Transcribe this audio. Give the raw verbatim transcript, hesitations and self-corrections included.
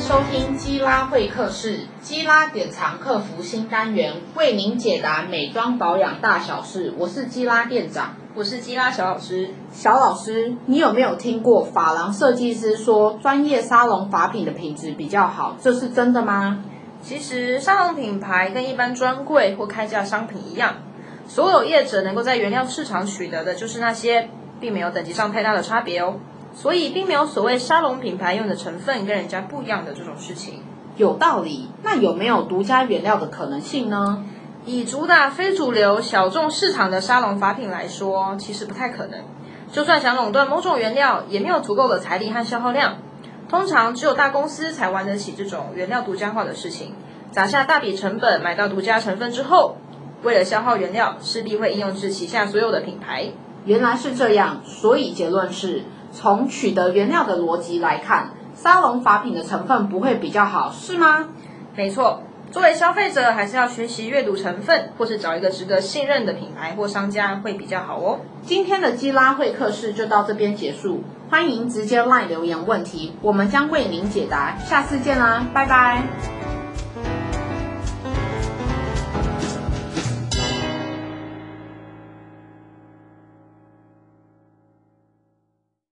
收听基拉会客室，基拉典藏客服新单元，为您解答美妆保养大小事。我是基拉店长， 我是基拉小老师。 小老师，你有没有听过发廊设计师说专业沙龙发品的品质比较好，这是真的吗？ 其实沙龙品牌跟一般专柜或开价商品一样，所有业者能够在原料市场取得的就是那些，并没有等级上太大的差别哦。所以并没有所谓沙龙品牌用的成分跟人家不一样的这种事情。 有道理，那有没有独家原料的可能性呢？ 以主打非主流小众市场的沙龙法品来说，其实不太可能。就算想垄断某种原料，也没有足够的财力和消耗量。通常只有大公司才玩得起这种原料独家化的事情，砸下大笔成本买到独家成分之后，为了消耗原料，势必会应用至旗下所有的品牌。 原来是这样，所以结论是，从取得原料的逻辑来看，沙龙法品的成分不会比较好，是吗？ 没错，作为消费者还是要学习阅读成分，或是找一个值得信任的品牌或商家会比较好哦。 今天的基拉会客室就到这边结束，欢迎直接 LINE 留言问题，我们将为您解答。下次见啦，拜拜。